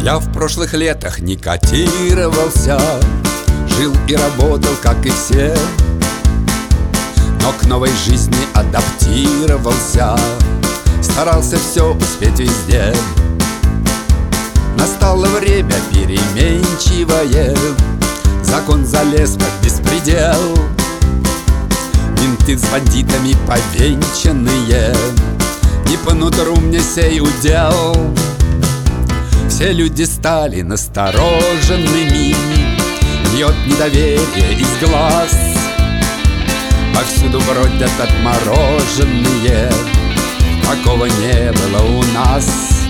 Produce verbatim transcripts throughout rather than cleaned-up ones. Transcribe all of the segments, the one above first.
Я в прошлых летах не котировался, жил и работал, как и все, но к новой жизни адаптировался, старался все успеть везде. Настало время переменчивое, закон залез под беспредел. Менты с бандитами повенчанные, не по нутру мне сей удел. Все люди стали настороженными, льет недоверие из глаз. Повсюду бродят отмороженные, такого не было у нас.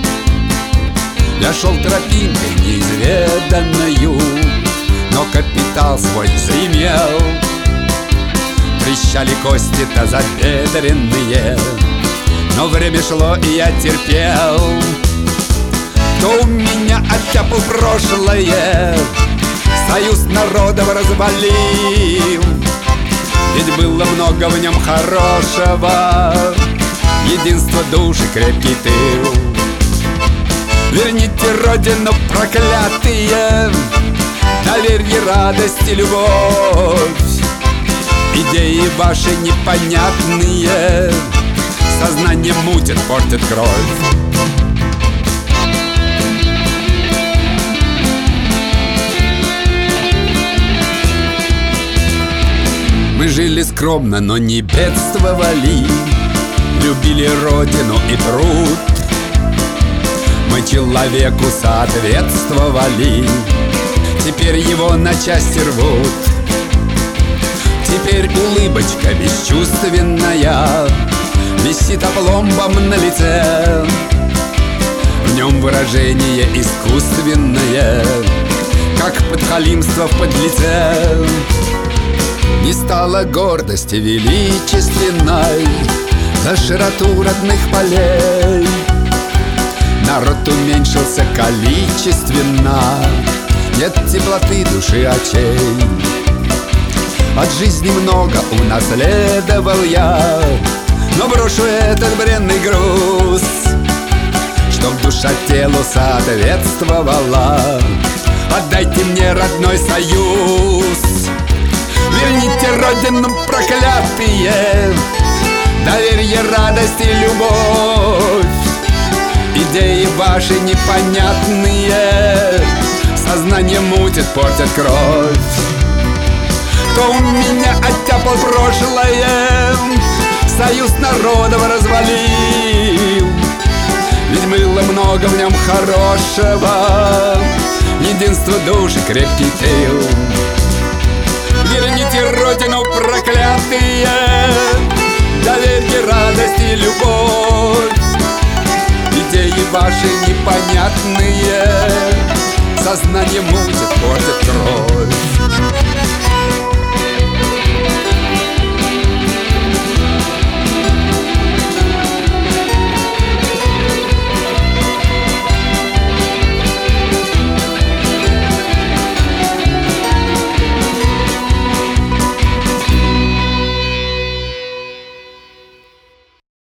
Я шел тропинкой неизведанною, но капитал свой заимел. Трещали кости тазобедренные, но время шло, и я терпел. Кто у меня оттяпал прошлое, союз народов развалил. Ведь было много в нем хорошего, единство души, крепкий тыл. Верните родину, проклятые, доверье, радость и любовь. Идеи ваши непонятные, сознание мутит, портит кровь. Мы жили скромно, но не бедствовали, любили родину и труд. Мы человеку соответствовали, теперь его на части рвут. Теперь улыбочка бесчувственная висит опломбом на лице. В нем выражение искусственное, как подхалимство в подлеце. Не стало гордости величественной за широту родных полей. Народ уменьшился количественно, нет теплоты души очей. От жизни много унаследовал я, но брошу этот бренный груз, чтоб душа телу соответствовала. Отдайте мне родной союз. Верните родину, проклятые, доверие, радость и любовь. Идеи ваши непонятные, сознание мутит, портит кровь. Кто у меня оттяпал прошлое, союз народов развалил. Ведь было много в нем хорошего, единство души, крепкий тыл. Верните родину, проклятые, доверьте, радость и любовь.